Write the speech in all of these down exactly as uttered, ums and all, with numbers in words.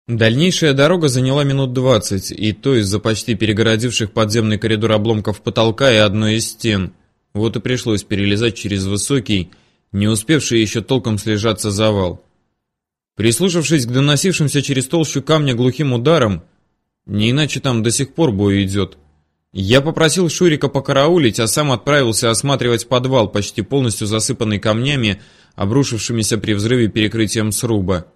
Дальнейшая дорога заняла минут двадцать, и то из-за почти перегородивших подземный коридор обломков потолка и одной из стен. Вот и пришлось перелезать через высокий, не успевший еще толком слежаться завал. Прислушавшись к доносившимся через толщу камня глухим ударам, не иначе там до сих пор бой идет, я попросил Шурика покараулить, а сам отправился осматривать подвал, почти полностью засыпанный камнями, обрушившимися при взрыве перекрытием сруба.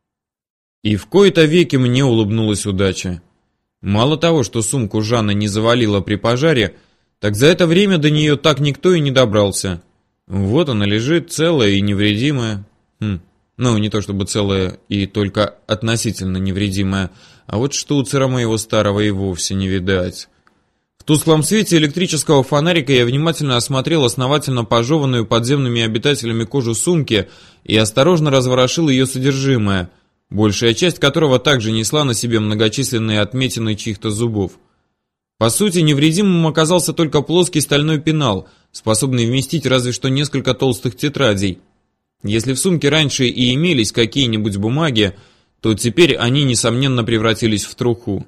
И в кои-то веки мне улыбнулась удача. Мало того, что сумку Жанна не завалила при пожаре, так за это время до нее так никто и не добрался. Вот она лежит, целая и невредимая. Хм. Ну, не то чтобы целая и только относительно невредимая, а вот штуцера моего старого и вовсе не видать. В тусклом свете электрического фонарика я внимательно осмотрел основательно пожеванную подземными обитателями кожу сумки и осторожно разворошил ее содержимое, большая часть которого также несла на себе многочисленные отметины чьих-то зубов. По сути, невредимым оказался только плоский стальной пенал, способный вместить разве что несколько толстых тетрадей. Если в сумке раньше и имелись какие-нибудь бумаги, то теперь они, несомненно, превратились в труху.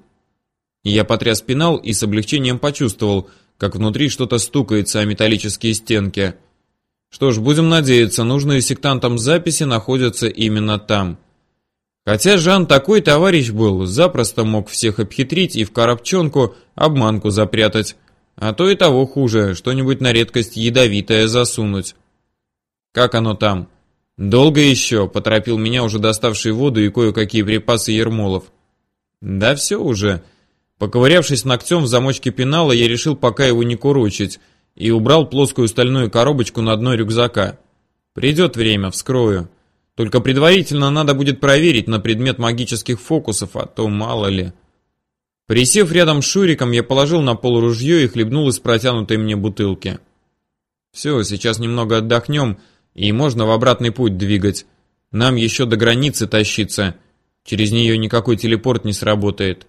Я потряс пенал и с облегчением почувствовал, как внутри что-то стукается о металлические стенки. Что ж, будем надеяться, нужные сектантам записи находятся именно там. Хотя Жан такой товарищ был, запросто мог всех обхитрить и в коробчонку обманку запрятать, а то и того хуже, что-нибудь на редкость ядовитое засунуть. Как оно там? Долго еще, поторопил меня уже доставший воду и кое-какие припасы Ермолов. Да все уже. Поковырявшись ногтем в замочке пенала, я решил пока его не курочить и убрал плоскую стальную коробочку на дно рюкзака. Придет время, вскрою. Только предварительно надо будет проверить на предмет магических фокусов, а то мало ли. Присев рядом с Шуриком, я положил на пол ружье и хлебнул из протянутой мне бутылки. Все, сейчас немного отдохнем, и можно в обратный путь двигать. Нам еще до границы тащиться. Через нее никакой телепорт не сработает.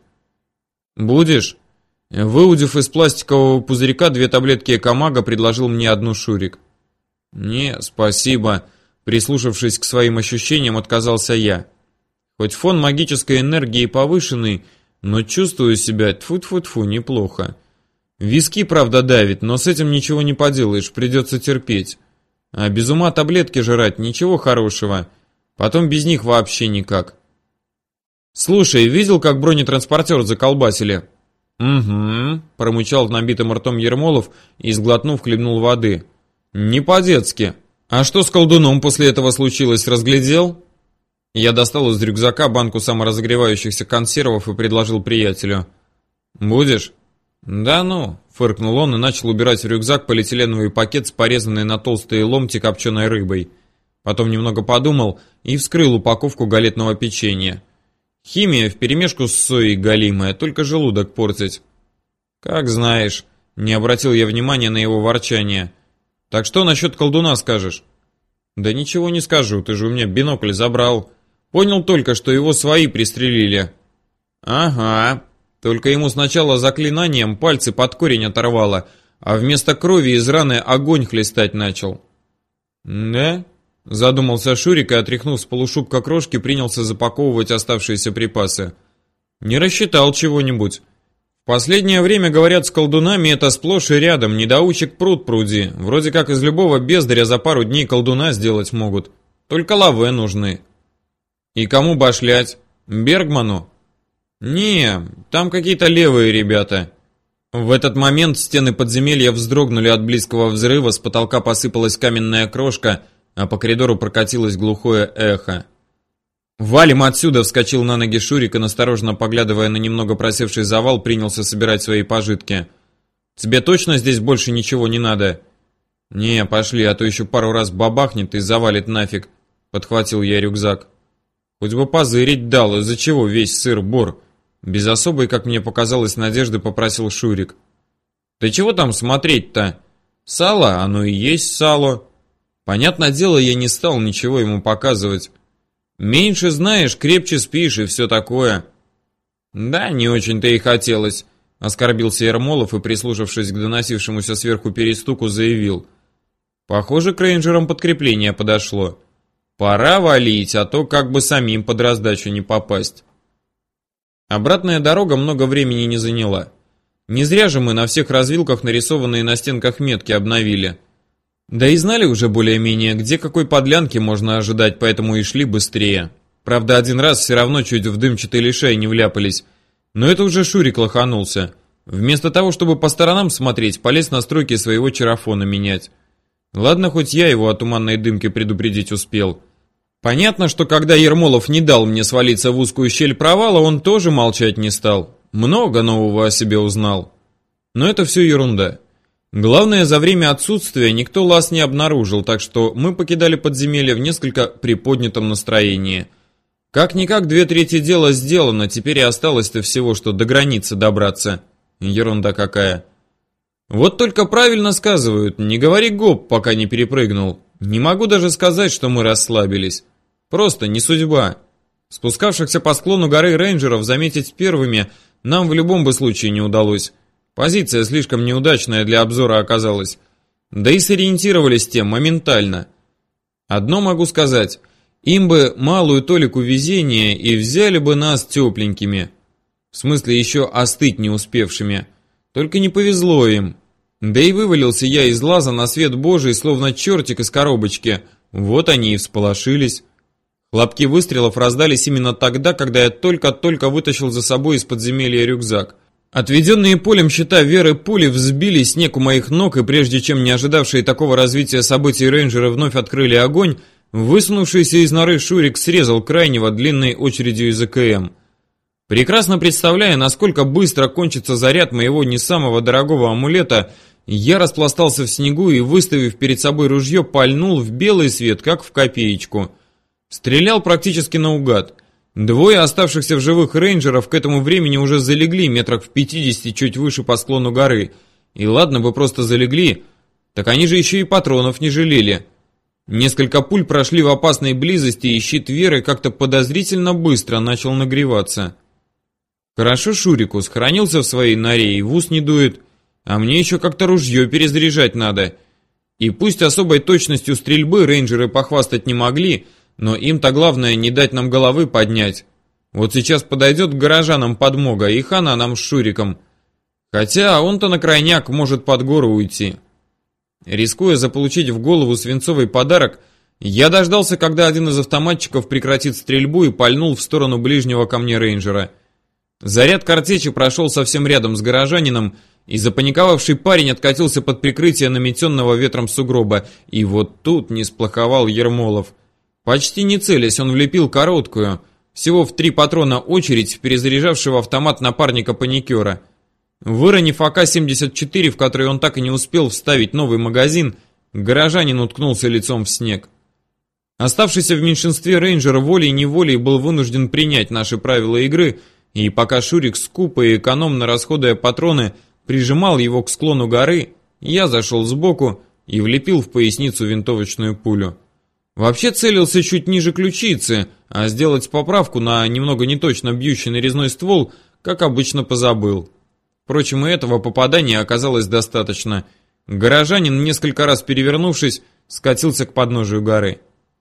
Будешь? Выудив из пластикового пузырька две таблетки Экомага, предложил мне одну Шурик. Не, спасибо. Прислушавшись к своим ощущениям, отказался я. Хоть фон магической энергии повышенный, но чувствую себя тьфу-тьфу-тьфу неплохо. Виски, правда, давит, но с этим ничего не поделаешь, придется терпеть. А без ума таблетки жрать ничего хорошего. Потом без них вообще никак. Слушай, видел, как бронетранспортер заколбасили? Угу, промычал набитым ртом Ермолов и, сглотнув, хлебнул воды. Не по-детски. А что с колдуном после этого случилось, разглядел? Я достал из рюкзака банку саморазогревающихся консервов и предложил приятелю. Будешь? Да ну, фыркнул он и начал убирать в рюкзак полиэтиленовый пакет с порезанной на толстые ломти копченой рыбой. Потом немного подумал и вскрыл упаковку галетного печенья. Химия вперемешку с соей галимая, только желудок портить. Как знаешь, не обратил я внимания на его ворчание. Так что насчет колдуна скажешь? Да ничего не скажу, ты же у меня бинокль забрал. Понял только, что его свои пристрелили. Ага, только ему сначала заклинанием пальцы под корень оторвало, а вместо крови из раны огонь хлестать начал. Да? Задумался Шурик и, отряхнув с полушубка крошки, принялся запаковывать оставшиеся припасы. Не рассчитал чего-нибудь. В последнее время, говорят, с колдунами это сплошь и рядом, недоучек пруд пруди. Вроде как из любого бездаря за пару дней колдуна сделать могут. Только лаве нужны. И кому башлять? Бергману? Не, там какие-то левые ребята. В этот момент стены подземелья вздрогнули от близкого взрыва, с потолка посыпалась каменная крошка, а по коридору прокатилось глухое эхо. «Валим отсюда!» — вскочил на ноги Шурик и, настороженно поглядывая на немного просевший завал, принялся собирать свои пожитки. «Тебе точно здесь больше ничего не надо?» «Не, пошли, а то еще пару раз бабахнет и завалит нафиг», — подхватил я рюкзак. «Хоть бы позырить дал, из-за чего весь сыр-бор?» Без особой, как мне показалось, надежды попросил Шурик. «Да чего там смотреть-то? Сало, оно и есть сало». Понятное дело, я не стал ничего ему показывать. Меньше знаешь, крепче спишь и все такое. Да, не очень-то и хотелось, оскорбился Ермолов и, прислушавшись к доносившемуся сверху перестуку, заявил. Похоже, к рейнджерам подкрепление подошло. Пора валить, а то как бы самим под раздачу не попасть. Обратная дорога много времени не заняла. Не зря же мы на всех развилках нарисованные на стенках метки обновили. Да и знали уже более-менее, где какой подлянки можно ожидать, поэтому и шли быстрее. Правда, один раз все равно чуть в дымчатый лишай не вляпались. Но это уже Шурик лоханулся. Вместо того, чтобы по сторонам смотреть, полез настройки своего чарафона менять. Ладно, хоть я его о туманной дымке предупредить успел. Понятно, что когда Ермолов не дал мне свалиться в узкую щель провала, он тоже молчать не стал. Много нового о себе узнал. Но это все ерунда. Главное, за время отсутствия никто лаз не обнаружил, так что мы покидали подземелье в несколько приподнятом настроении. Как-никак две трети дела сделано, теперь и осталось-то всего, что до границы добраться. Ерунда какая. Вот только правильно сказывают, не говори гоп, пока не перепрыгнул. Не могу даже сказать, что мы расслабились. Просто не судьба. Спускавшихся по склону горы рейнджеров заметить первыми нам в любом бы случае не удалось. Позиция слишком неудачная для обзора оказалась. Да и сориентировались те моментально. Одно могу сказать. Им бы малую толику везения и взяли бы нас тепленькими. В смысле, еще остыть не успевшими. Только не повезло им. Да и вывалился я из лаза на свет Божий, словно чертик из коробочки. Вот они и всполошились. Хлопки выстрелов раздались именно тогда, когда я только-только вытащил за собой из подземелья рюкзак. Отведенные полем щита Веры пули взбили снег у моих ног, и прежде чем не ожидавшие такого развития событий рейнджеры вновь открыли огонь, высунувшийся из норы Шурик срезал крайнего длинной очередью из АКМ. Прекрасно представляя, насколько быстро кончится заряд моего не самого дорогого амулета, я распластался в снегу и, выставив перед собой ружье, пальнул в белый свет, как в копеечку. Стрелял практически наугад. Двое оставшихся в живых рейнджеров к этому времени уже залегли метрах в пятидесяти чуть выше по склону горы. И ладно бы просто залегли, так они же еще и патронов не жалели. Несколько пуль прошли в опасной близости, и щит Веры как-то подозрительно быстро начал нагреваться. Хорошо Шурику, сохранился в своей норе и в ус не дует, а мне еще как-то ружье перезаряжать надо. И пусть особой точностью стрельбы рейнджеры похвастать не могли, но им-то главное не дать нам головы поднять. Вот сейчас подойдет к горожанам подмога, и хана нам с Шуриком. Хотя он-то на крайняк может под гору уйти. Рискуя заполучить в голову свинцовый подарок, я дождался, когда один из автоматчиков прекратит стрельбу, и пальнул в сторону ближнего ко мне рейнджера. Заряд картечи прошел совсем рядом с горожанином, и запаниковавший парень откатился под прикрытие наметенного ветром сугроба. И вот тут не сплоховал Ермолов. Почти не целясь, он влепил короткую, всего в три патрона очередь в перезаряжавшего автомат напарника-паникера. Выронив А К семьдесят четыре, в который он так и не успел вставить новый магазин, горожанин уткнулся лицом в снег. Оставшийся в меньшинстве рейнджер волей-неволей был вынужден принять наши правила игры, и пока Шурик, скупо и экономно расходуя патроны, прижимал его к склону горы, я зашел сбоку и влепил в поясницу винтовочную пулю. Вообще целился чуть ниже ключицы, а сделать поправку на немного неточно бьющий нарезной ствол, как обычно, позабыл. Впрочем, и этого попадания оказалось достаточно. Горожанин, несколько раз перевернувшись, скатился к подножию горы.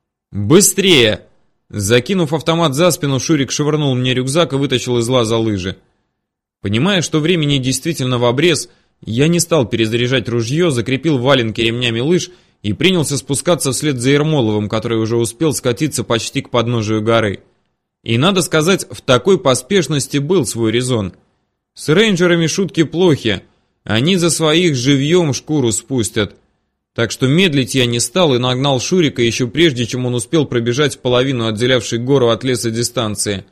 «Быстрее!» Закинув автомат за спину, Шурик швырнул мне рюкзак и вытащил из лаза лыжи. Понимая, что времени действительно в обрез, я не стал перезаряжать ружье, закрепил валенки ремнями лыж и принялся спускаться вслед за Ермоловым, который уже успел скатиться почти к подножию горы. И надо сказать, в такой поспешности был свой резон. С рейнджерами шутки плохи, они за своих живьем шкуру спустят. Так что медлить я не стал и нагнал Шурика еще прежде, чем он успел пробежать половину отделявшей гору от леса дистанции.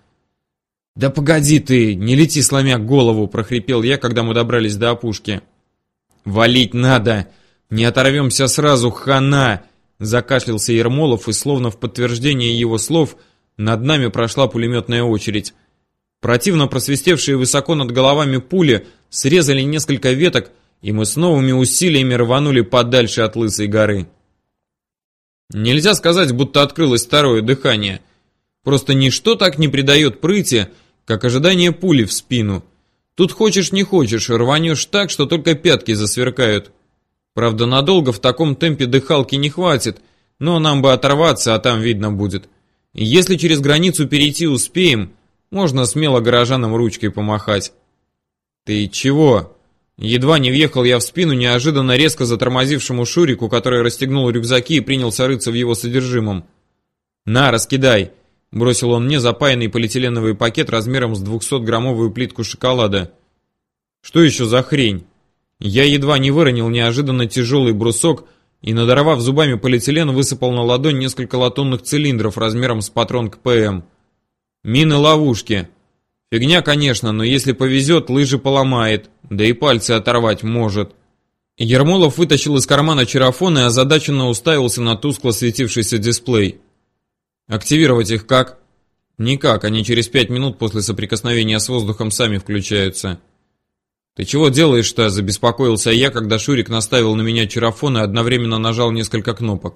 «Да погоди ты, не лети, сломя голову!» – прохрипел я, когда мы добрались до опушки. «Валить надо! Не оторвемся сразу, хана!» – закашлялся Ермолов, и словно в подтверждение его слов над нами прошла пулеметная очередь. Противно просвистевшие высоко над головами пули срезали несколько веток, и мы с новыми усилиями рванули подальше от Лысой горы. Нельзя сказать, будто открылось второе дыхание. Просто ничто так не придает прыти, как ожидание пули в спину. Тут хочешь не хочешь, рванешь так, что только пятки засверкают. Правда, надолго в таком темпе дыхалки не хватит, но нам бы оторваться, а там видно будет. И если через границу перейти успеем, Можно смело горожанам ручкой помахать. «Ты чего?» Едва не въехал я в спину неожиданно резко затормозившему Шурику, который расстегнул рюкзаки и принялся рыться в его содержимом. «На, раскидай!» — бросил он мне запаянный полиэтиленовый пакет размером с двухсотграммовую плитку шоколада. «Что еще за хрень?» Я едва не выронил неожиданно тяжелый брусок и, надорвав зубами полиэтилен, высыпал на ладонь несколько латунных цилиндров размером с патрон к ПМ. «Мины-ловушки. Фигня, конечно, но если повезет, лыжи поломает, да и пальцы оторвать может». Ермолов вытащил из кармана чарафон и озадаченно уставился на тускло светившийся дисплей. «Активировать их как?» «Никак, они через пять минут после соприкосновения с воздухом сами включаются». «Ты чего делаешь-то?» – забеспокоился я, когда Шурик наставил на меня чарафон и одновременно нажал несколько кнопок.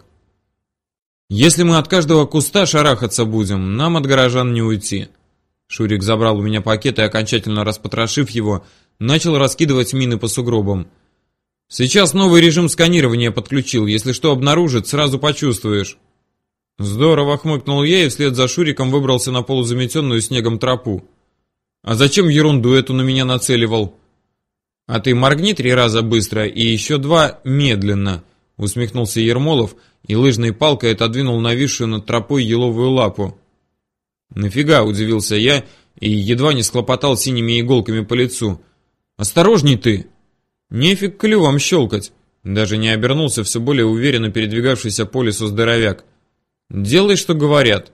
«Если мы от каждого куста шарахаться будем, нам от горожан не уйти». Шурик забрал у меня пакет и, окончательно распотрошив его, начал раскидывать мины по сугробам. «Сейчас новый режим сканирования подключил, если что обнаружит, сразу почувствуешь». «Здорово», — хмыкнул я и вслед за Шуриком выбрался на полузаметенную снегом тропу. «А зачем ерунду эту на меня нацеливал?» «А ты моргни три раза быстро и еще два медленно», — усмехнулся Ермолов и лыжной палкой отодвинул нависшую над тропой еловую лапу. «Нафига?» — удивился я и едва не схлопотал синими иголками по лицу. «Осторожней ты!» «Нефиг клювом щелкать!» Даже не обернулся все более уверенно передвигавшийся по лесу здоровяк. «Делай, что говорят».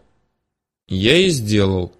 Я и сделал.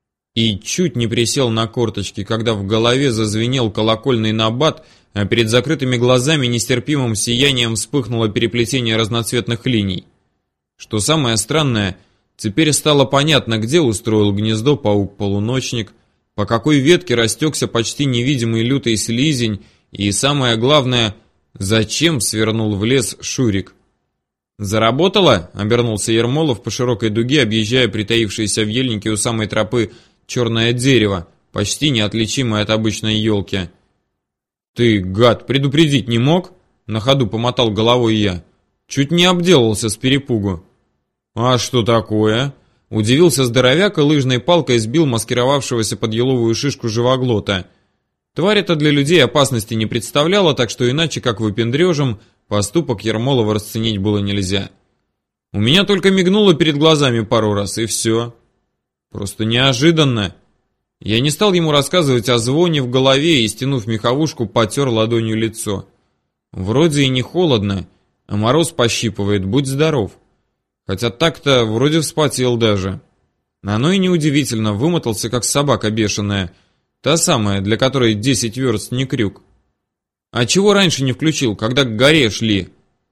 И чуть не присел на корточки, когда в голове зазвенел колокольный набат, а перед закрытыми глазами нестерпимым сиянием вспыхнуло переплетение разноцветных линий. Что самое странное, теперь стало понятно, где устроил гнездо паук-полуночник, по какой ветке растекся почти невидимый лютый слизень и, самое главное, зачем свернул в лес Шурик. «Заработало?» — обернулся Ермолов по широкой дуге, объезжая притаившееся в ельнике у самой тропы черное дерево, почти неотличимое от обычной елки. «Ты, гад, предупредить не мог?» — на ходу помотал головой я. Чуть не обделался с перепугу. «А что такое?» — удивился здоровяк и лыжной палкой сбил маскировавшегося под еловую шишку живоглота. Тварь эта для людей опасности не представляла, так что иначе как выпендрежем поступок Ермолова расценить было нельзя. У меня только мигнуло перед глазами пару раз, и все. Просто неожиданно. Я не стал ему рассказывать о звоне в голове и, стянув меховушку, потер ладонью лицо. Вроде и не холодно, а мороз пощипывает, будь здоров. Хотя так-то вроде вспотел даже. Оно и неудивительно, вымотался как собака бешеная. Та самая, для которой десять верст не крюк. А чего раньше не включил, когда к горе шли?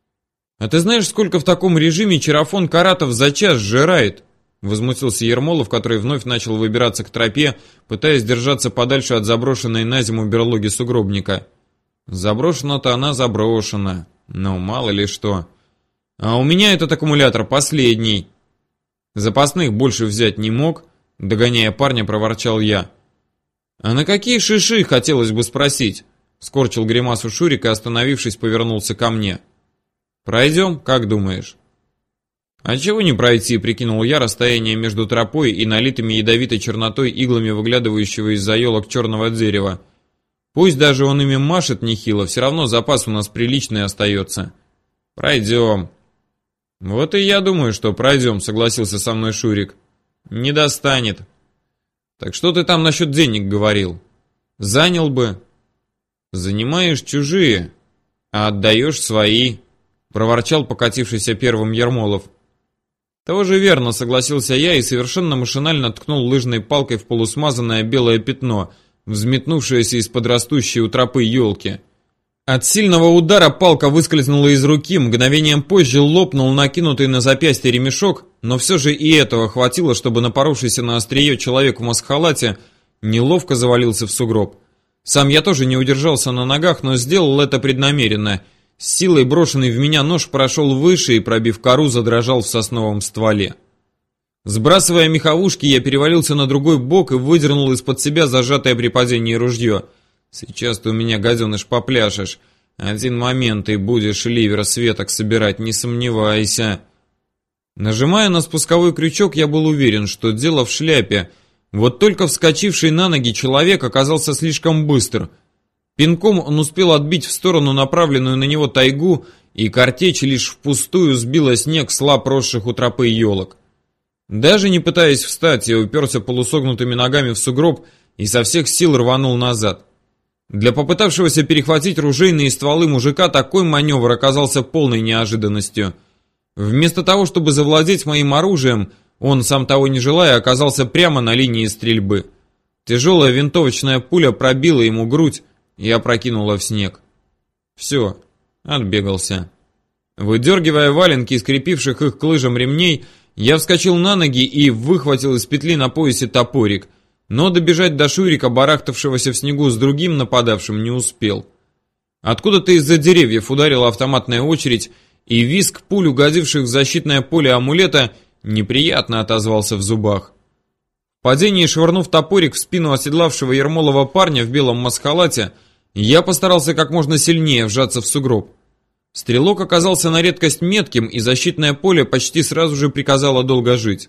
А ты знаешь, сколько в таком режиме чарафон каратов за час сжирает? Возмутился Ермолов, который вновь начал выбираться к тропе, пытаясь держаться подальше от заброшенной на зиму берлоги сугробника. Заброшена-то она заброшена, но мало ли что. А у меня этот аккумулятор последний. Запасных больше взять не мог, догоняя парня, проворчал я. А на какие шиши, хотелось бы спросить? Скорчил гримасу Шурик и, остановившись, повернулся ко мне. Пройдем, как думаешь? «А чего не пройти?» — прикинул я расстояние между тропой и налитыми ядовитой чернотой иглами выглядывающего из-за елок черного дерева. Пусть даже он ими машет нехило, все равно запас у нас приличный остается. «Пройдем». «Вот и я думаю, что пройдем», — согласился со мной Шурик. «Не достанет». «Так что ты там насчет денег говорил?» «Занял бы». «Занимаешь чужие, а отдаешь свои», — проворчал покатившийся первым Ермолов. «Тоже верно», — согласился я и совершенно машинально ткнул лыжной палкой в полусмазанное белое пятно, взметнувшееся из-под растущей у тропы елки. От сильного удара палка выскользнула из руки, мгновением позже лопнул накинутый на запястье ремешок, но все же и этого хватило, чтобы напоровшийся на острие человек в маскхалате неловко завалился в сугроб. Сам я тоже не удержался на ногах, но сделал это преднамеренно. С силой брошенный в меня нож прошел выше и, пробив кору, задрожал в сосновом стволе. Сбрасывая меховушки, я перевалился на другой бок и выдернул из-под себя зажатое при падении ружье. «Сейчас ты у меня, гаденыш, попляшешь. Один момент, и будешь ливер с веток собирать, не сомневайся». Нажимая на спусковой крючок, я был уверен, что дело в шляпе. Вот только вскочивший на ноги человек оказался слишком быстр. Пинком он успел отбить в сторону направленную на него тайгу, и картечь лишь впустую сбила снег с лап росших у тропы елок. Даже не пытаясь встать, я уперся полусогнутыми ногами в сугроб и со всех сил рванул назад. Для попытавшегося перехватить ружейные стволы мужика такой маневр оказался полной неожиданностью. Вместо того, чтобы завладеть моим оружием, он, сам того не желая, оказался прямо на линии стрельбы. Тяжелая винтовочная пуля пробила ему грудь и опрокинула в снег. Все, отбегался. Выдергивая валенки из крепивших их к лыжам ремней, я вскочил на ноги и выхватил из петли на поясе топорик, но добежать до Шурика, барахтавшегося в снегу с другим нападавшим, не успел. Откуда-то из-за деревьев ударила автоматная очередь, и визг пуль, угодивших в защитное поле амулета, неприятно отозвался в зубах. В падении, швырнув топорик в спину оседлавшего Ермолова парня в белом маскхалате, я постарался как можно сильнее вжаться в сугроб. Стрелок оказался на редкость метким, и защитное поле почти сразу же приказало долго жить.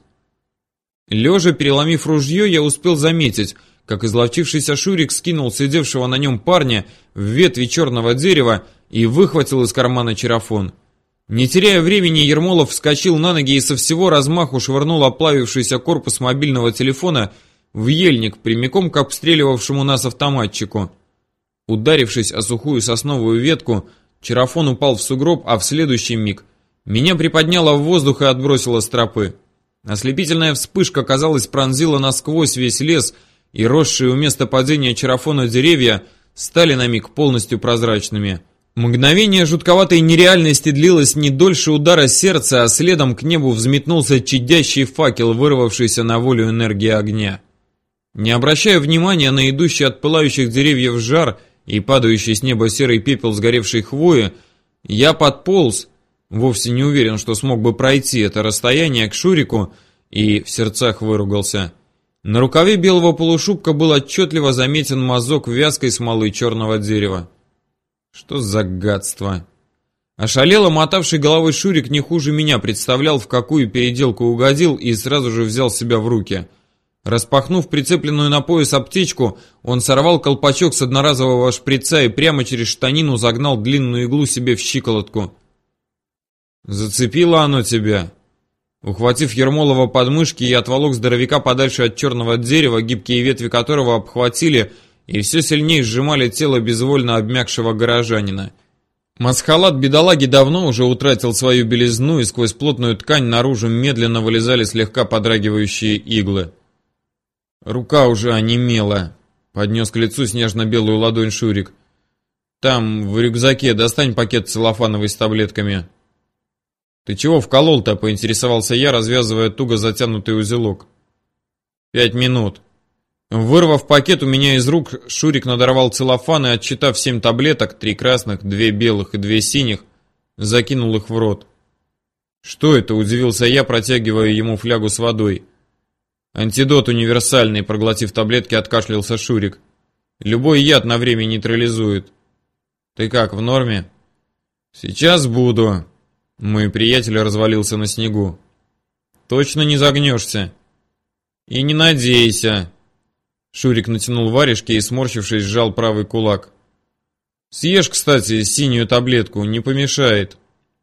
Лежа, переломив ружье, я успел заметить, как изловчившийся Шурик скинул сидевшего на нем парня в ветви черного дерева и выхватил из кармана чарафон. Не теряя времени, Ермолов вскочил на ноги и со всего размаху швырнул оплавившийся корпус мобильного телефона в ельник, прямиком к обстреливавшему нас автоматчику. Ударившись о сухую сосновую ветку, чарафон упал в сугроб, а в следующий миг меня приподняло в воздух и отбросило с тропы. Ослепительная вспышка, казалось, пронзила насквозь весь лес, и росшие у места падения чарафона деревья стали на миг полностью прозрачными. Мгновение жутковатой нереальности длилось не дольше удара сердца, а следом к небу взметнулся чадящий факел, вырвавшийся на волю энергии огня. Не обращая внимания на идущий от пылающих деревьев жар и падающий с неба серый пепел сгоревшей хвои, я подполз, вовсе не уверен, что смог бы пройти это расстояние, к Шурику, и в сердцах выругался. На рукаве белого полушубка был отчетливо заметен мазок вязкой смолы черного дерева. Что за гадство? Ошалело мотавший головой Шурик не хуже меня представлял, в какую переделку угодил, и сразу же взял себя в руки. Распахнув прицепленную на пояс аптечку, он сорвал колпачок с одноразового шприца и прямо через штанину загнал длинную иглу себе в щиколотку. «Зацепило оно тебя?» Ухватив Ермолова под мышки, я отволок здоровяка подальше от черного дерева, гибкие ветви которого обхватили и все сильнее сжимали тело безвольно обмякшего горожанина. Масхалат бедолаги давно уже утратил свою белизну, и сквозь плотную ткань наружу медленно вылезали слегка подрагивающие иглы. Рука уже онемела. Поднес к лицу снежно-белую ладонь Шурик. «Там, в рюкзаке, достань пакет целлофановый с таблетками». «Ты чего вколол-то?» — поинтересовался я, развязывая туго затянутый узелок. «Пять минут». Вырвав пакет у меня из рук, Шурик надорвал целлофан и, отсчитав семь таблеток, три красных, две белых и две синих, закинул их в рот. «Что это?» — удивился я, протягивая ему флягу с водой. «Антидот универсальный», — проглотив таблетки, откашлялся Шурик. «Любой яд на время нейтрализует». «Ты как, в норме?» «Сейчас буду». Мой приятель развалился на снегу. «Точно не загнешься?» «И не надейся». Шурик натянул варежки и, сморщившись, сжал правый кулак. «Съешь, кстати, синюю таблетку, не помешает».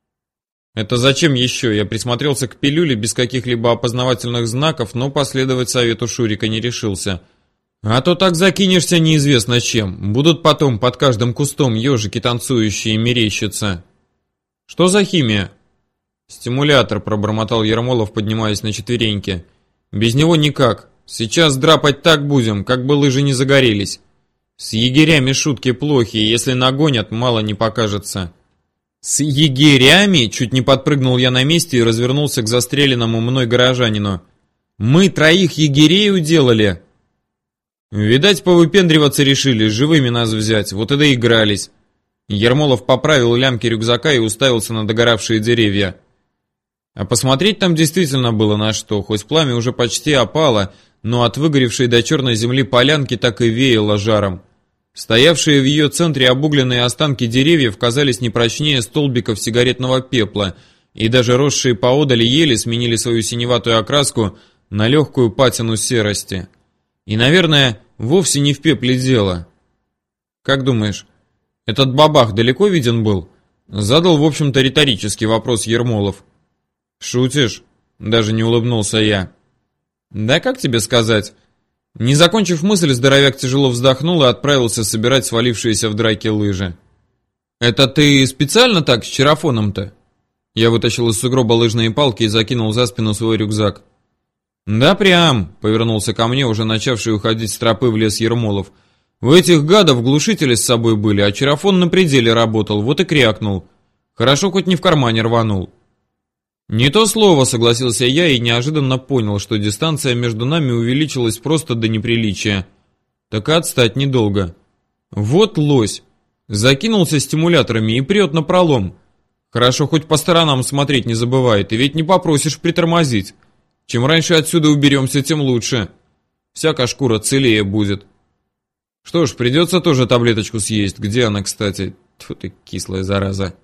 «Это зачем еще?» Я присмотрелся к пилюле без каких-либо опознавательных знаков, но последовать совету Шурика не решился. «А то так закинешься неизвестно чем. Будут потом под каждым кустом ежики танцующие мерещиться». «Что за химия?» «Стимулятор», — пробормотал Ермолов, поднимаясь на четвереньки. «Без него никак. Сейчас драпать так будем, как бы лыжи не загорелись. С егерями шутки плохие, если нагонят, мало не покажется». «С егерями?» — чуть не подпрыгнул я на месте и развернулся к застреленному мной горожанину. «Мы троих егерей уделали?» «Видать, повыпендриваться решили, живыми нас взять, вот и доигрались». Ермолов поправил лямки рюкзака и уставился на догоравшие деревья. А посмотреть там действительно было на что, хоть пламя уже почти опало, но от выгоревшей до черной земли полянки так и веяло жаром. Стоявшие в ее центре обугленные останки деревьев казались не прочнее столбиков сигаретного пепла, и даже росшие поодаль ели сменили свою синеватую окраску на легкую патину серости. И, наверное, вовсе не в пепле дело. Как думаешь, этот бабах далеко виден был? Задал, в общем-то, риторический вопрос Ермолов. Шутишь? Даже не улыбнулся я. Да как тебе сказать? Не закончив мысль, здоровяк тяжело вздохнул и отправился собирать свалившиеся в драке лыжи. Это ты специально так с чарафоном-то? Я вытащил из сугроба лыжные палки и закинул за спину свой рюкзак. Да прям, повернулся ко мне, уже начавший уходить с тропы в лес Ермолов. У этих гадов глушители с собой были, а чарафон на пределе работал, вот и крякнул. Хорошо, хоть не в кармане рванул. Не то слово, согласился я и неожиданно понял, что дистанция между нами увеличилась просто до неприличия. Так и отстать недолго. Вот лось. Закинулся стимуляторами и прет напролом. Хорошо, хоть по сторонам смотреть не забывает, и ведь не попросишь притормозить. Чем раньше отсюда уберемся, тем лучше. Всяка шкура целее будет. Что ж, придется тоже таблеточку съесть. Где она, кстати? Тьфу ты, кислая зараза.